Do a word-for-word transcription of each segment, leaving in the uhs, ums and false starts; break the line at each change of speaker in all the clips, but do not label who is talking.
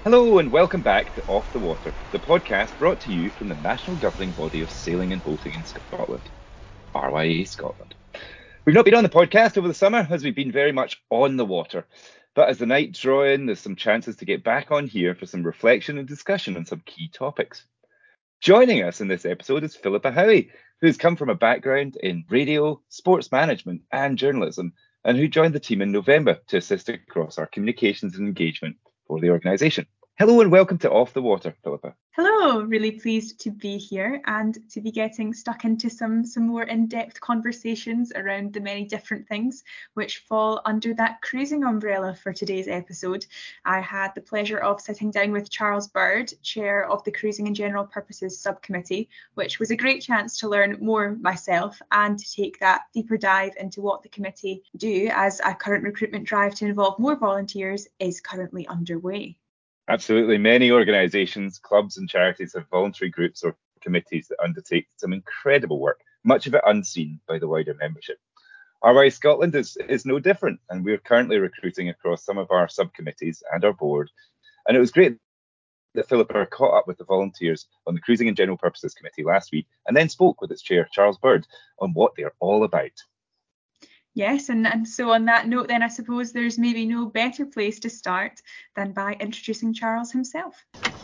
Hello and welcome back to Off the Water, the podcast brought to you from the national governing body of sailing and boating in Scotland, R Y A Scotland. We've not been on the podcast over the summer as we've been very much on the water, but as the night draw in, there's some chances to get back on here for some reflection and discussion on some key topics. Joining us in this episode is Philippa Howie, who's come from a background in radio, sports management and journalism, and who joined the team in November to assist across our communications and engagement for the organisation. Hello and welcome to Off the Water, Philippa.
Hello, really pleased to be here and to be getting stuck into some, some more in-depth conversations around the many different things which fall under that cruising umbrella for today's episode. I had the pleasure of sitting down with Charles Bird, Chair of the Cruising and General Purposes Subcommittee, which was a great chance to learn more myself and to take that deeper dive into what the committee do as a current recruitment drive to involve more volunteers is currently underway.
Absolutely. Many organisations, clubs and charities have voluntary groups or committees that undertake some incredible work, much of it unseen by the wider membership. R Y A Scotland is, is no different, and we're currently recruiting across some of our subcommittees and our board. And it was great that Philippa caught up with the volunteers on the Cruising and General Purposes Committee last week and then spoke with its chair, Charles Bird, on what they're all about.
Yes, and, and so on that note, then I suppose there's maybe no better place to start than by introducing Charles himself.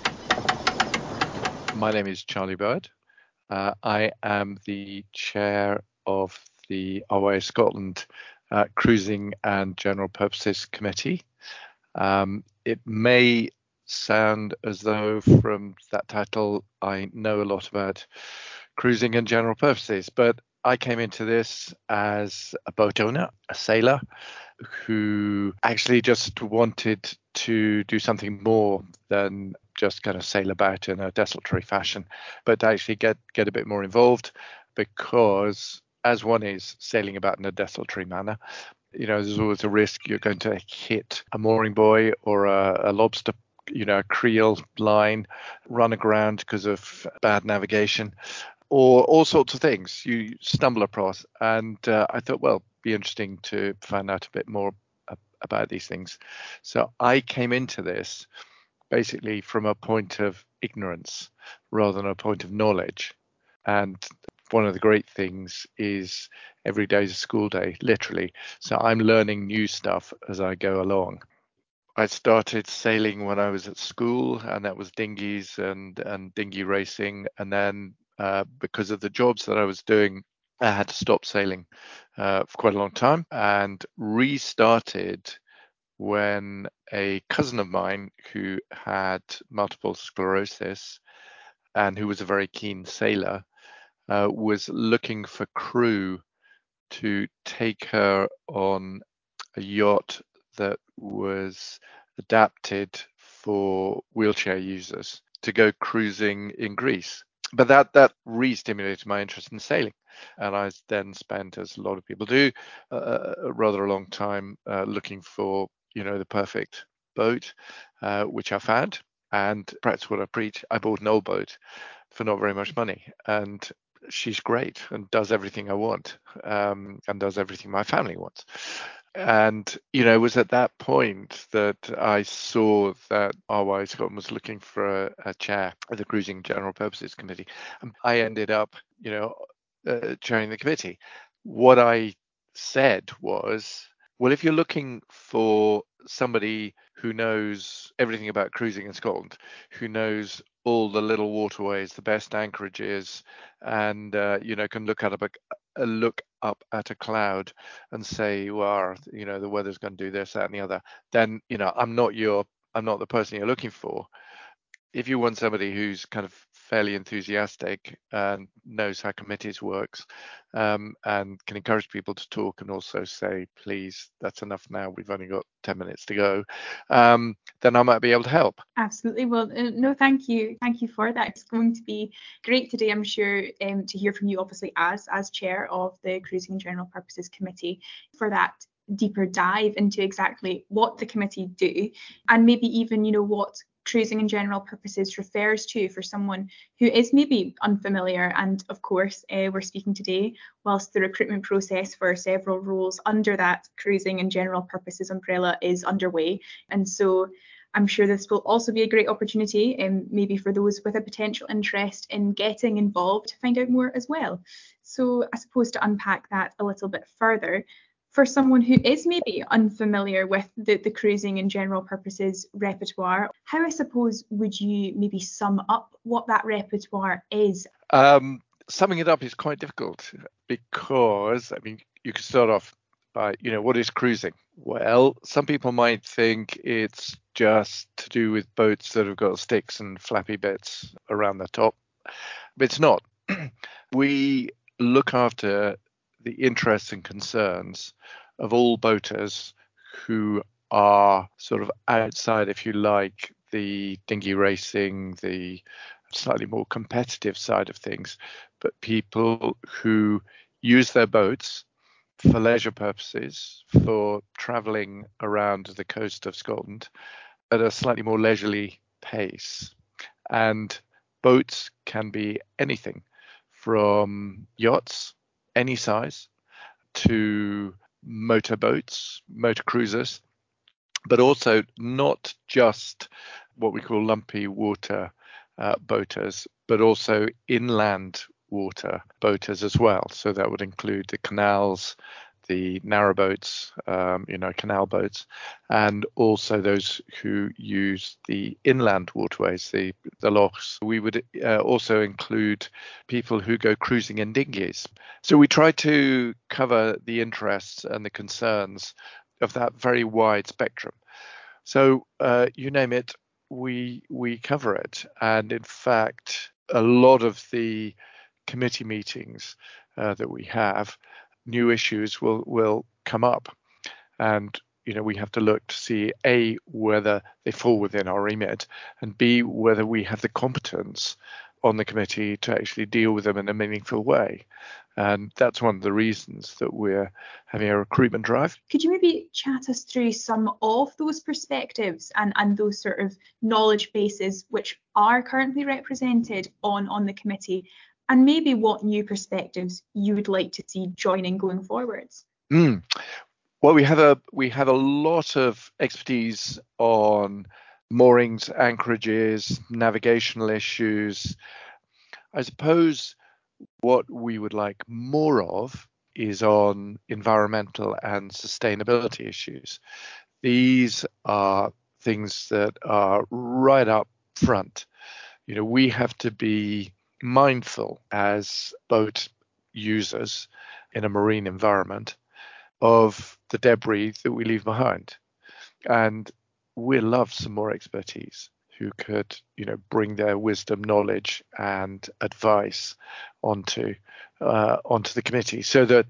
My name is Charlie Bird. Uh, I am the chair of the R Y A Scotland uh, Cruising and General Purposes Committee. Um, it may sound as though from that title I know a lot about cruising and general purposes, but I came into this as a boat owner, a sailor, who actually just wanted to do something more than just kind of sail about in a desultory fashion, but to actually get, get a bit more involved, because as one is sailing about in a desultory manner, you know, there's always a risk you're going to hit a mooring buoy or a, a lobster, you know, a creel line, run aground because of bad navigation, or all sorts of things you stumble across. And uh, I thought, well, be interesting to find out a bit more about these things. So I came into this basically from a point of ignorance rather than a point of knowledge. And one of the great things is every day is a school day, literally. So I'm learning new stuff as I go along. I started sailing when I was at school, and that was dinghies and, and dinghy racing. And then uh, because of the jobs that I was doing, I had to stop sailing uh, for quite a long time and restarted when a cousin of mine who had multiple sclerosis and who was a very keen sailor uh, was looking for crew to take her on a yacht that was adapted for wheelchair users to go cruising in Greece. But that that re-stimulated my interest in sailing, and I then spent, as a lot of people do, uh, a rather a long time uh, looking for, you know, the perfect boat, uh, which I found. And perhaps what I preach, I bought an old boat for not very much money, and she's great and does everything I want, um, and does everything my family wants. And, you know, it was at that point that I saw that R Y A Scotland was looking for a, a chair at the Cruising General Purposes Committee. And I ended up, you know, uh, chairing the committee. What I said was, well, if you're looking for somebody who knows everything about cruising in Scotland, who knows all the little waterways, the best anchorages, and, uh, you know, can look at a, a look up at a cloud and say, well, you know, the weather's going to do this, that, and the other, then, you know, I'm not your, I'm not the person you're looking for. If you want somebody who's kind of fairly enthusiastic and knows how committees works, um, and can encourage people to talk and also say, please, that's enough now, we've only got ten minutes to go, um, then I might be able to help.
Absolutely. Well, uh, no, thank you. Thank you for that. It's going to be great today, I'm sure, um, to hear from you, obviously, as, as chair of the Cruising and General Purposes Committee, for that deeper dive into exactly what the committee do, and maybe even, you know, what cruising and general purposes refers to for someone who is maybe unfamiliar. And of course, uh, we're speaking today whilst the recruitment process for several roles under that cruising and general purposes umbrella is underway. And so I'm sure this will also be a great opportunity, um, maybe for those with a potential interest in getting involved to find out more as well. So I suppose to unpack that a little bit further, for someone who is maybe unfamiliar with the, the cruising and general purposes repertoire, how I suppose would you maybe sum up what that repertoire is?
Um, summing it up is quite difficult because, I mean, you could start off by, you know, what is cruising? Well, some people might think it's just to do with boats that have got sticks and flappy bits around the top, but it's not. We look after the interests and concerns of all boaters who are sort of outside, if you like, the dinghy racing, the slightly more competitive side of things, but people who use their boats for leisure purposes, for travelling around the coast of Scotland at a slightly more leisurely pace. And boats can be anything from yachts, any size, to motorboats, motor cruisers, but also not just what we call lumpy water uh, boaters, but also inland water boaters as well. So that would include the canals, the narrowboats, um, you know, canal boats, and also those who use the inland waterways, the, the lochs. We would uh, also include people who go cruising in dinghies. So we try to cover the interests and the concerns of that very wide spectrum. So uh, you name it, we we cover it. And in fact, a lot of the committee meetings uh, that we have, new issues will will come up, and you know we have to look to see A, whether they fall within our remit, and B, whether we have the competence on the committee to actually deal with them in a meaningful way. And that's one of the reasons that we're having a recruitment drive.
Could you maybe chat us through some of those perspectives and, and those sort of knowledge bases which are currently represented on, on the committee, and maybe what new perspectives you would like to see joining going forwards?
Mm. Well, we have a we have a lot of expertise on moorings, anchorages, navigational issues. I suppose what we would like more of is on environmental and sustainability issues. These are things that are right up front. You know, we have to be mindful as boat users in a marine environment of the debris that we leave behind. And we love some more expertise who could, you know, bring their wisdom, knowledge, and advice onto uh, onto the committee, so that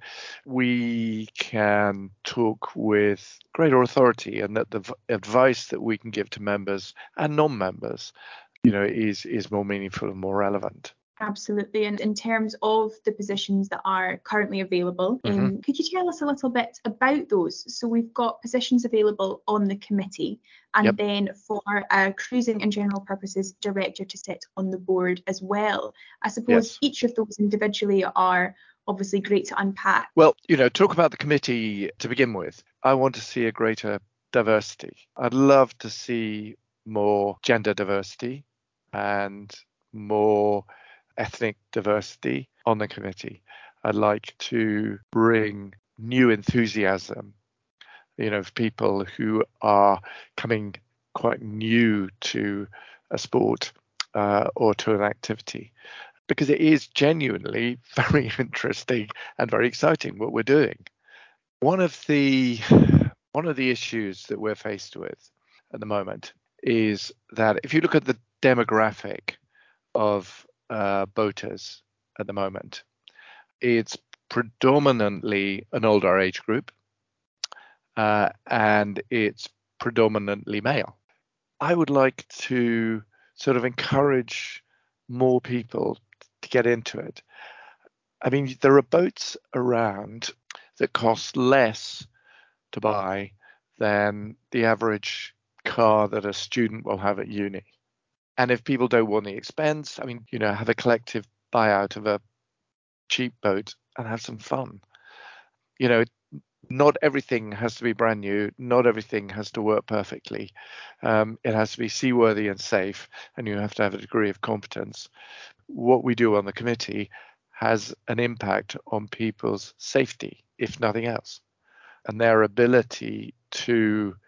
we can talk with greater authority, and that the v- advice that we can give to members and non-members, you know, is is more meaningful and more relevant.
Absolutely. And in terms of the positions that are currently available,
Mm-hmm.
um, could you tell us a little bit about those? So we've got positions available on the committee, and
Yep.
then for a cruising and general purposes director to sit on the board as well. I suppose
Yes.
each of those individually are obviously great to unpack.
Well, you know, talk about the committee to begin with. I want to see a greater diversity. I'd love to see more gender diversity and more ethnic diversity on the committee. I'd like to bring new enthusiasm, you know, of people who are coming quite new to a sport uh, or to an activity, because it is genuinely very interesting and very exciting what we're doing. One of the one of the issues that we're faced with at the moment is that if you look at the demographic of uh, boaters at the moment, it's predominantly an older age group, uh, and it's predominantly male. I would like to sort of encourage more people to get into it. I mean, there are boats around that cost less to buy than the average car that a student will have at uni. And if people don't want the expense, I mean, you know, have a collective buyout of a cheap boat and have some fun. You know, Not everything has to be brand new. Not everything has to work perfectly. Um, it has to be seaworthy and safe, and you have to have a degree of competence. What we do on the committee has an impact on people's safety, if nothing else, and their ability to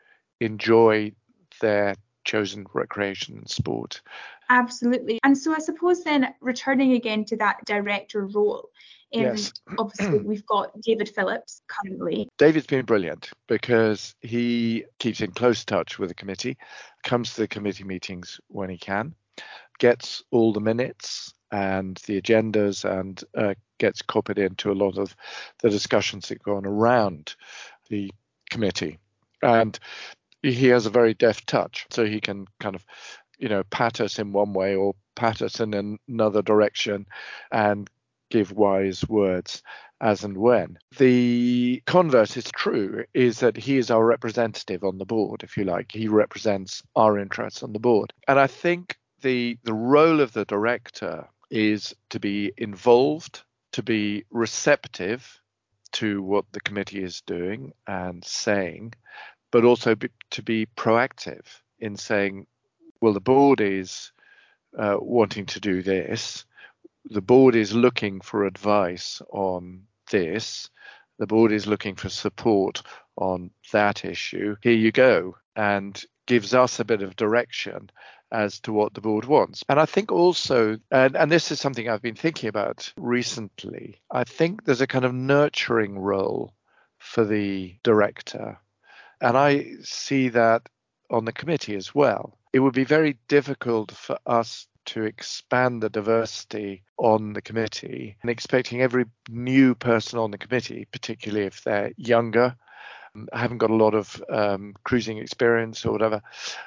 enjoy their chosen recreation and sport.
Absolutely. And so I suppose then returning again to that director role, um,
yes.
obviously we've got David Phillips currently.
David's been brilliant because he keeps in close touch with the committee, comes to the committee meetings when he can, gets all the minutes and the agendas, and uh, gets copied into a lot of the discussions that go on around the committee. And he has a very deft touch, so he can kind of, you know, pat us in one way or pat us in another direction and give wise words as and when. The converse is true, is that he is our representative on the board, if you like. He represents our interests on the board. And I think the the role of the director is to be involved, to be receptive to what the committee is doing and saying, but also be, to be proactive in saying, well, the board is uh, wanting to do this. The board is looking for advice on this. The board is looking for support on that issue. Here you go. And gives us a bit of direction as to what the board wants. And I think also, and, and this is something I've been thinking about recently, I think there's a kind of nurturing role for the director. And I see that on the committee as well. It would be very difficult for us to expand the diversity on the committee and expecting every new person on the committee, particularly if they're younger, haven't got a lot of um, cruising experience or whatever,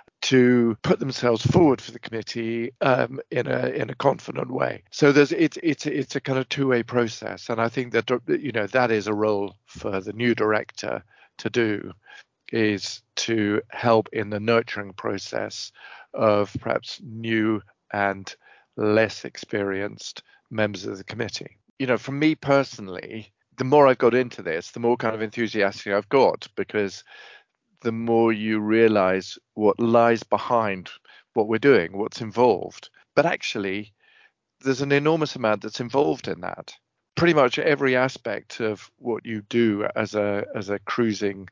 to put themselves forward for the committee um, in a in a confident way. So there's it's it's it's a kind of two-way process, and I think that you know that is a role for the new director to do, is to help in the nurturing process of perhaps new and less experienced members of the committee. You know, for me personally, the more I've got into this, the more kind of enthusiastic I've got, because the more you realize what lies behind what we're doing, what's involved. But actually, there's an enormous amount that's involved in that. Pretty much every aspect of what you do as a as a cruising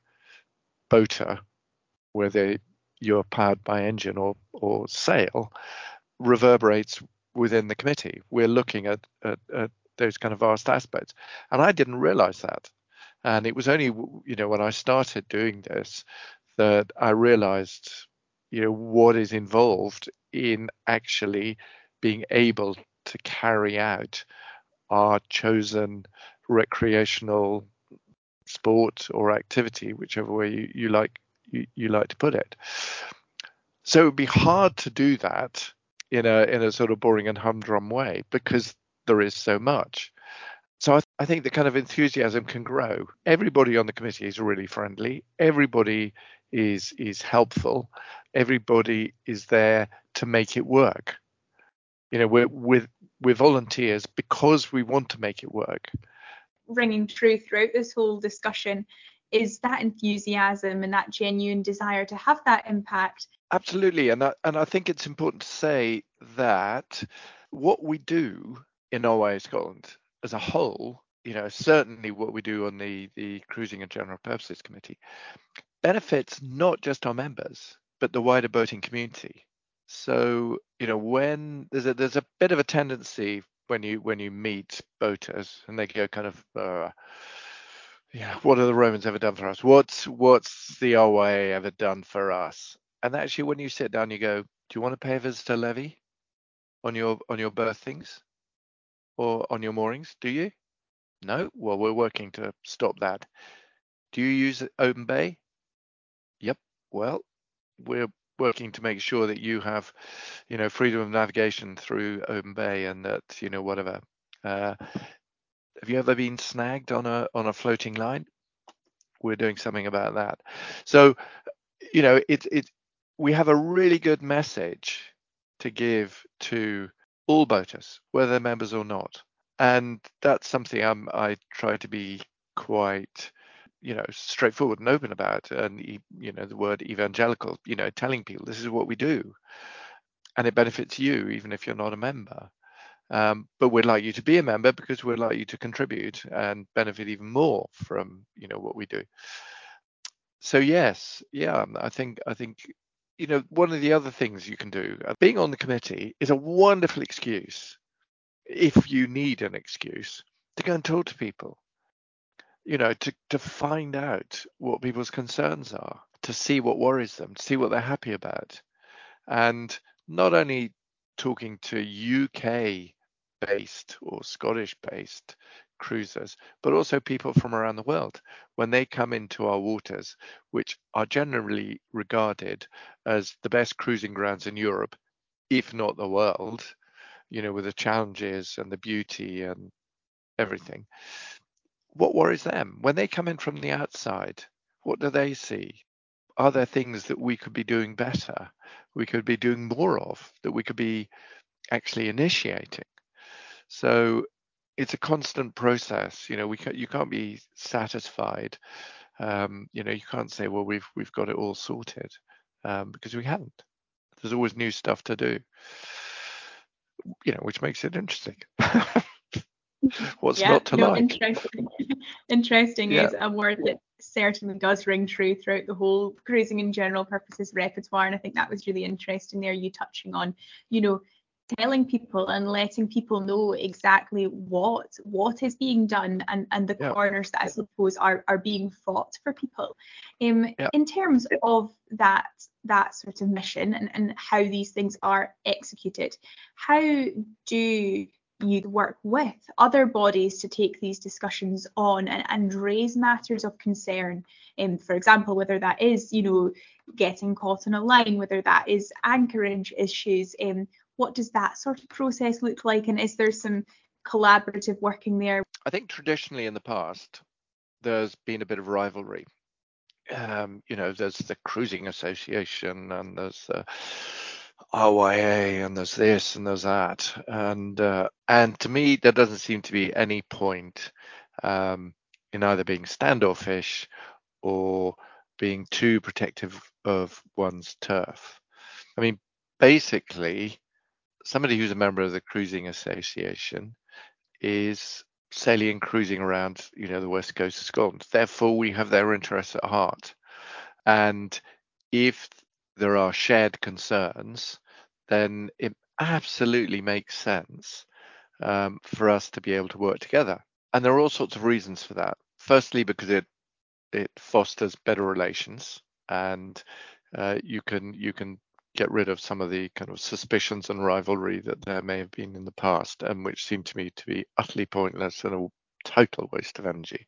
boater, whether you're powered by engine or or sail, reverberates within the committee. We're looking at, at, at those kind of vast aspects, and I didn't realize that. And it was only, you know, when I started doing this that I realized, you know, what is involved in actually being able to carry out our chosen recreational sport or activity, whichever way you, you like you, you like to put it. So it would be hard to do that in a in a sort of boring and humdrum way because there is so much. So I, th- I think the kind of enthusiasm can grow. Everybody on the committee is really friendly. Everybody is is helpful. Everybody is there to make it work. You know, we're with we're volunteers because we want to make it work.
Ringing true throughout this whole discussion is that enthusiasm and that genuine desire to have that impact.
Absolutely, and I, and I think it's important to say that what we do in O I A Scotland as a whole, you know, certainly what we do on the the Cruising and General Purposes Committee, benefits not just our members but the wider boating community. So, you know, when there's a there's a bit of a tendency when you when you meet boaters and they go kind of uh, yeah, what have the Romans ever done for us? What's what's the O I A ever done for us? And actually, when you sit down, you go, do you want to pay a visitor levy on your on your berthings or on your moorings? Do you? No? Well, we're working to stop that. Do you use Open Bay? Yep. Well, we're working to make sure that you have, you know, freedom of navigation through Open Bay, and that, you know, whatever. Uh, have you ever been snagged on a on a floating line? We're doing something about that. So, you know, it's it's we have a really good message to give to all boaters, whether they're members or not. And that's something I'm, I try to be quite you know, straightforward and open about. And, you know, the word evangelical, you know, telling people this is what we do. And it benefits you, even if you're not a member. Um, but we'd like you to be a member because we'd like you to contribute and benefit even more from, you know, what we do. So yes, yeah, I think I think you know one of the other things you can do, uh, being on the committee is a wonderful excuse, if you need an excuse, to go and talk to people. You know, to to find out what people's concerns are, to see what worries them, to see what they're happy about, and not only talking to U K based or Scottish based cruisers, but also people from around the world when they come into our waters, which are generally regarded as the best cruising grounds in Europe, if not the world, you know, with the challenges and the beauty and everything. What worries them when they come in from the outside? What do they see? Are there things that we could be doing better, we could be doing more of, that we could be actually initiating? So it's a constant process. You know, we can, you can't be satisfied. Um, you know, you can't say, well, we've we've got it all sorted, um, because we haven't. There's always new stuff to do. You know, which makes it interesting. What's
Yeah,
not to
no,
like?
interesting. Interesting
Yeah.
is a word that certainly does ring true throughout the whole cruising and general purposes repertoire. And I think that was really interesting there, you touching on, you know, telling people and letting people know exactly what what is being done and, and the
Yeah.
corners that I suppose are, are being fought for people. Um,
Yeah.
In terms of that that sort of mission and, and how these things are executed, how do you work with other bodies to take these discussions on and, and raise matters of concern? Um, for example, whether that is, you know, getting caught on a line, whether that is anchorage issues, um, what does that sort of process look like? And is there some collaborative working there?
I think traditionally in the past, there's been a bit of rivalry. Um, you know, there's the Cruising Association and there's the R Y A and there's this and there's that. And uh, and to me, there doesn't seem to be any point um, in either being standoffish or being too protective of one's turf. I mean, basically, somebody who's a member of the Cruising Association is sailing and cruising around, you know, the west coast of Scotland. Therefore, we have their interests at heart. And if there are shared concerns, then it absolutely makes sense um, for us to be able to work together. And there are all sorts of reasons for that. Firstly, because it it fosters better relations, and uh, you can you can get rid of some of the kind of suspicions and rivalry that there may have been in the past, and which seem to me to be utterly pointless and a total waste of energy.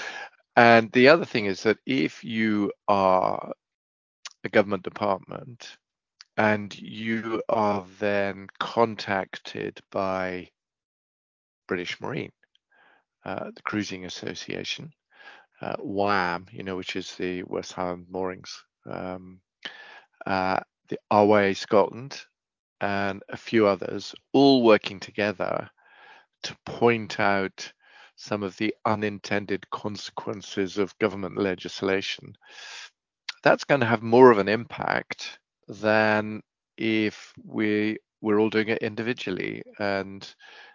And the other thing is that if you are a government department and you are then contacted by British Marine, uh, the Cruising Association, uh, W A M, you know, which is the West Highland Moorings, um, uh, the R Y A Scotland, and a few others, all working together to point out some of the unintended consequences of government legislation, that's going to have more of an impact than if we we're all doing it individually and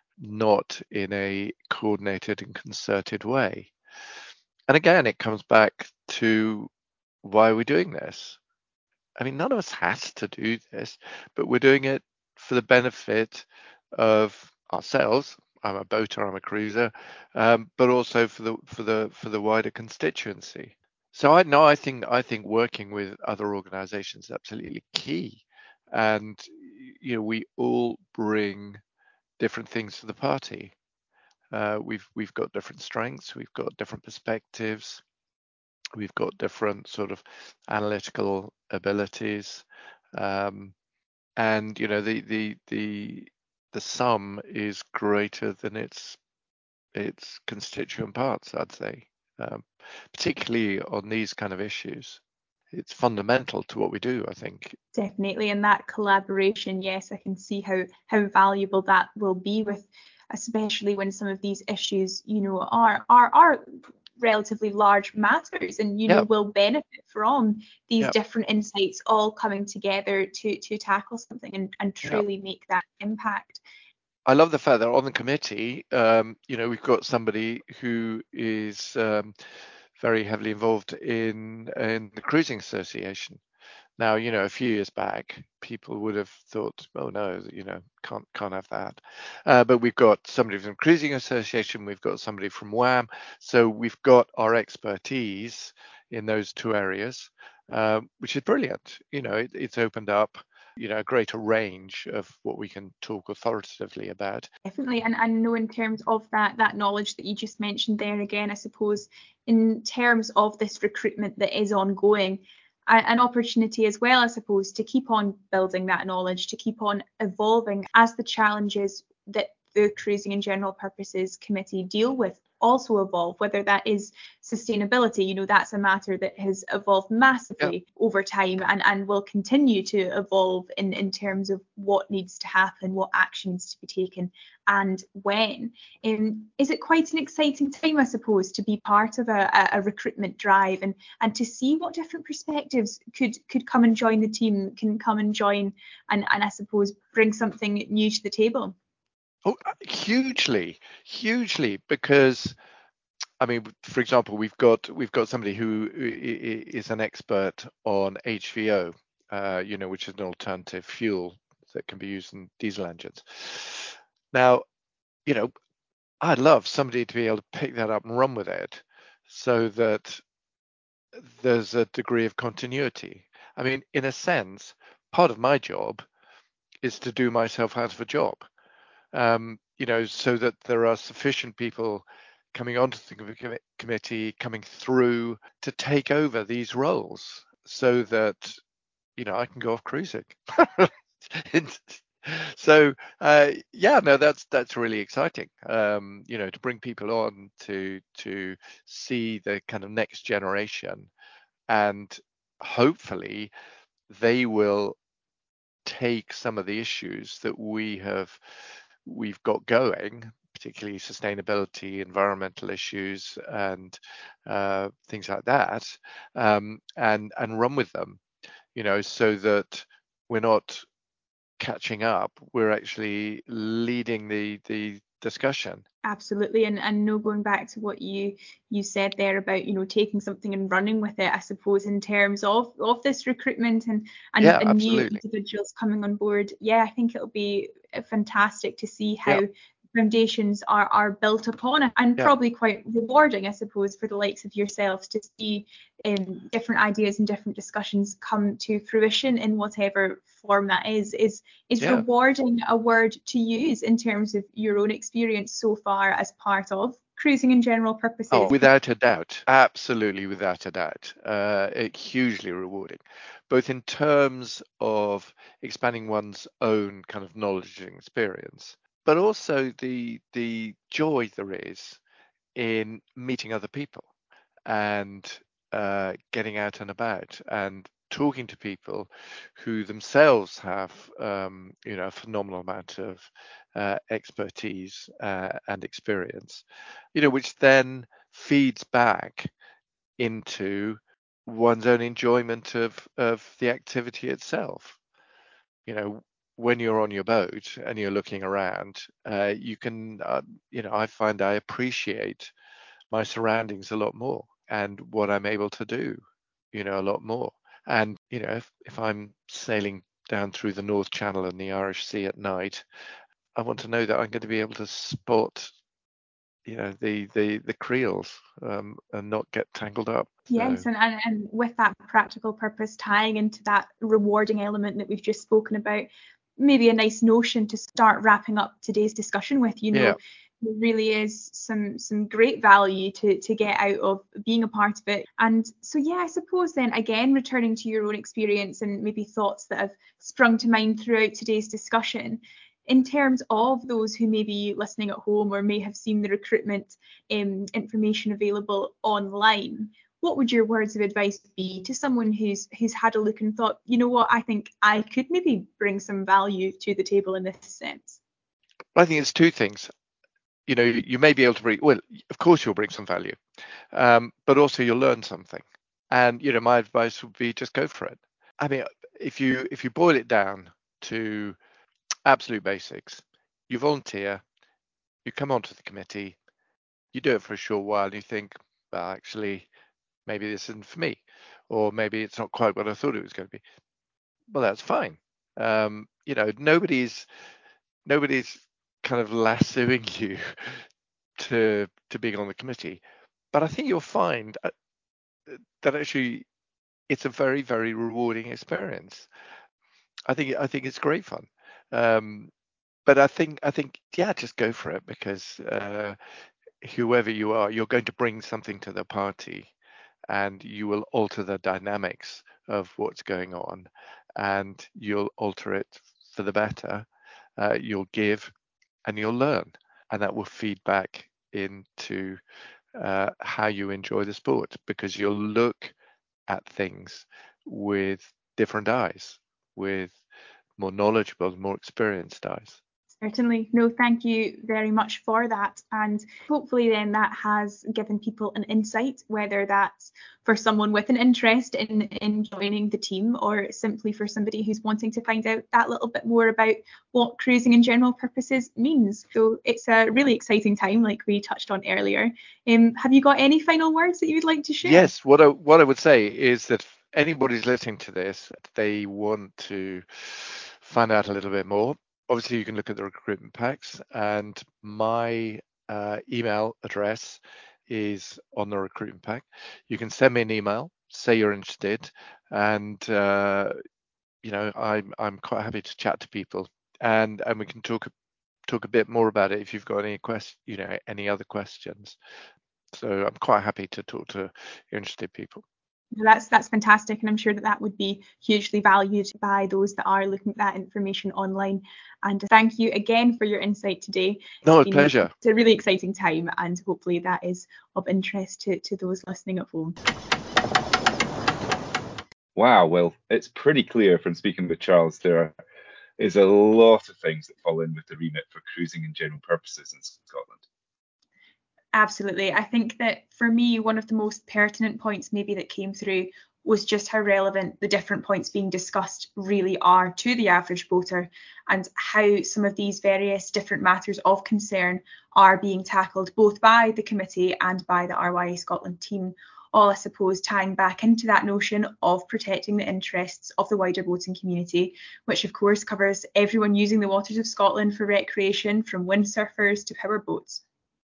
not in a coordinated and concerted way. And again, it comes back to why are we doing this? I mean, none of us has to do this, but we're doing it for the benefit of ourselves. I'm a boater, I'm a cruiser, um, but also for the for the for the wider constituency. So I know I think I think working with other organisations is absolutely key, and you know we all bring different things to the party. Uh, we've we've got different strengths, we've got different perspectives, we've got different sort of analytical abilities, um, and you know the the the the sum is greater than its its constituent parts, I'd say, um, particularly on these kind of issues. It's fundamental to what we do, I think.
Definitely, and that collaboration, yes, I can see how how valuable that will be with, especially when some of these issues, you know, are are are relatively large matters, and you know
Yep.
will benefit from these
Yep.
different insights all coming together to to tackle something and, and
Yep.
truly make that impact.
I love the fact that on the committee, um, you know, we've got somebody who is um, very heavily involved in in the Cruising Association. Now, you know, a few years back, people would have thought, oh no, you know, can't can't have that. Uh, but we've got somebody from Cruising Association, we've got somebody from W A M, so we've got our expertise in those two areas, uh, which is brilliant. You know, it, it's opened up, you know, a greater range of what we can talk authoritatively about.
Definitely, and I know in terms of that that knowledge that you just mentioned there again, I suppose in terms of this recruitment that is ongoing, an opportunity as well, I suppose, to keep on building that knowledge, to keep on evolving as the challenges that the Cruising and General Purposes Committee deal with also evolve, whether that is sustainability. You know, that's a matter that has evolved massively
Yep.
over time and, and will continue to evolve in, in terms of what needs to happen, what action needs to be taken, and when. Um, is it quite an exciting time, I suppose, to be part of a, a recruitment drive and, and to see what different perspectives could could come and join the team, can come and join and, and I suppose bring something new to the table?
Oh, hugely, hugely, because I mean, for example, we've got we've got somebody who is an expert on H V O, uh, you know, which is an alternative fuel that can be used in diesel engines. Now, you know, I'd love somebody to be able to pick that up and run with it, so that there's a degree of continuity. I mean, in a sense, part of my job is to do myself out of a job. Um, you know, so that there are sufficient people coming onto the com- committee, coming through to take over these roles, so that, you know, I can go off cruising. So uh, yeah, no, that's that's really exciting. Um, you know, to bring people on to to see the kind of next generation, and hopefully they will take some of the issues that we have we've got going, particularly sustainability, environmental issues, and uh, things like that, um, and and run with them, you know, so that we're not catching up, we're actually leading the the discussion.
Absolutely, and and no, going back to what you you said there about, you know, taking something and running with it, I suppose in terms of of this recruitment and and,
Yeah,
and new
absolutely.
individuals coming on board. Yeah, I think it'll be fantastic to see how
Yeah,
foundations are are built upon it, and
yeah,
probably quite rewarding, I suppose, for the likes of yourselves to see um, different ideas and different discussions come to fruition in whatever form that is is is
yeah.
rewarding a word to use in terms of your own experience so far as part of Cruising and General
Oh,
Purposes.
without a doubt, absolutely, without a doubt, uh, it hugely rewarding, both in terms of expanding one's own kind of knowledge and experience, but also the the joy there is in meeting other people and uh, getting out and about and talking to people who themselves have, um, you know, a phenomenal amount of uh, expertise uh, and experience, you know, which then feeds back into one's own enjoyment of of the activity itself. You know, when you're on your boat and you're looking around, uh, you can, uh, you know, I find I appreciate my surroundings a lot more and what I'm able to do, you know, a lot more. And, you know, if, if I'm sailing down through the North Channel and the Irish Sea at night, I want to know that I'm going to be able to spot, you know, the the the creels, um, and not get tangled up. So
Yes, and, and and with that practical purpose tying into that rewarding element that we've just spoken about, maybe a nice notion to start wrapping up today's discussion with. You
yeah,
know, there really is some some great value to to get out of being a part of it. And so yeah, I suppose then again returning to your own experience and maybe thoughts that have sprung to mind throughout today's discussion. In terms of those who may be listening at home or may have seen the recruitment um, information available online, what would your words of advice be to someone who's who's had a look and thought, you know what, I think I could maybe bring some value to the table in this sense?
I think it's two things. you know, you may be able to bring, well, of course you'll bring some value, um, but also you'll learn something. And, you know, my advice would be just go for it. I mean, if you if you boil it down to absolute basics, you volunteer, you come onto the committee, you do it for a short while, and you think, well, actually, maybe this isn't for me, or maybe it's not quite what I thought it was going to be. Well, that's fine. Um, you know, nobody's nobody's kind of lassoing you to to being on the committee, but I think you'll find uh, that actually it's a very, very rewarding experience. I think I think it's great fun. Um, but I think I think yeah, just go for it, because uh, whoever you are, you're going to bring something to the party, and you will alter the dynamics of what's going on, and you'll alter it for the better. Uh, you'll give and you'll learn, and that will feed back into uh, how you enjoy the sport, because you'll look at things with different eyes, with more knowledgeable, more experienced eyes.
Certainly. No, thank you very much for that. And hopefully then that has given people an insight, whether that's for someone with an interest in, in joining the team, or simply for somebody who's wanting to find out that little bit more about what cruising and general purposes means. So it's a really exciting time, like we touched on earlier. Um, have you got any final words that you would like to share?
Yes, what I, what I would say is that if anybody's listening to this, they want to find out a little bit more, obviously you can look at the recruitment packs, and my uh, email address is on the recruitment pack. You can send me an email, say you're interested, and uh, you know, I'm I'm quite happy to chat to people, and and we can talk talk a bit more about it if you've got any quest you know any other questions. So I'm quite happy to talk to interested people.
That's that's fantastic, and I'm sure that that would be hugely valued by those that are looking at that information online. And thank you again for your insight today.
No,
It's been,
pleasure.
It's a really exciting time, and hopefully that is of interest to, to those listening at home.
Wow, well, it's pretty clear from speaking with Charles there is a lot of things that fall in with the remit for cruising and general purposes in Scotland.
Absolutely. I think that for me, one of the most pertinent points maybe that came through was just how relevant the different points being discussed really are to the average boater, and how some of these various different matters of concern are being tackled both by the committee and by the R Y A Scotland team, all I suppose tying back into that notion of protecting the interests of the wider boating community, which of course covers everyone using the waters of Scotland for recreation, from windsurfers to power boats.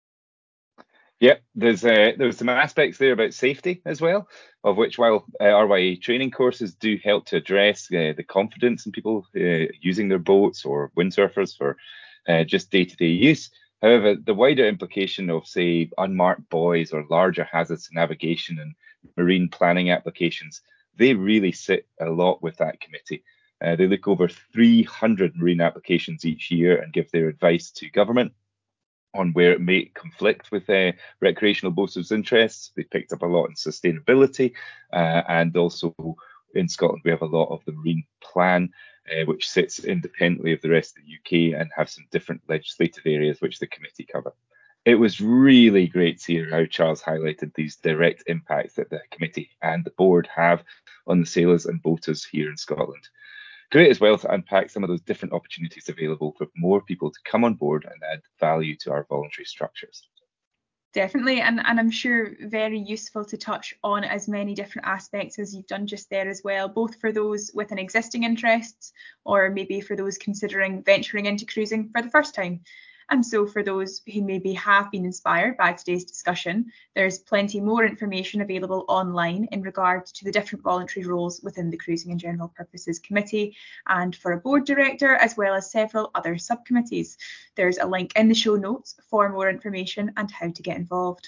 Yep, there's uh, there's some aspects there about safety as well, of which while uh, R Y A training courses do help to address uh, the confidence in people uh, using their boats or windsurfers for uh, just day-to-day use. However, the wider implication of, say, unmarked buoys or larger hazards to navigation and marine planning applications, they really sit a lot with that committee. Uh, they look over three hundred marine applications each year and give their advice to government on where it may conflict with uh, recreational boaters' interests. They picked up a lot in sustainability, uh, and also in Scotland we have a lot of the Marine Plan, uh, which sits independently of the rest of the U K and have some different legislative areas which the committee cover. It was really great to hear how Charles highlighted these direct impacts that the committee and the board have on the sailors and boaters here in Scotland. Great as well to unpack some of those different opportunities available for more people to come on board and add value to our voluntary structures.
Definitely, and, and I'm sure very useful to touch on as many different aspects as you've done just there as well, both for those with an existing interests, or maybe for those considering venturing into cruising for the first time. And so for those who maybe have been inspired by today's discussion, there's plenty more information available online in regard to the different voluntary roles within the Cruising and General Purposes Committee, and for a board director, as well as several other subcommittees. There's a link in the show notes for more information and how to get involved.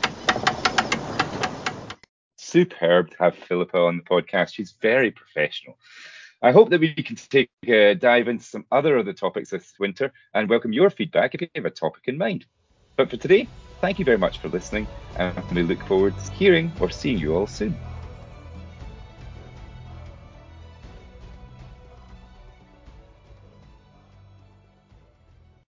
Superb to have Philippa on the podcast. She's very professional. I hope that we can take a dive into some other of the topics this winter and welcome your feedback if you have a topic in mind. But for today, thank you very much for listening, and we look forward to hearing or seeing you all soon.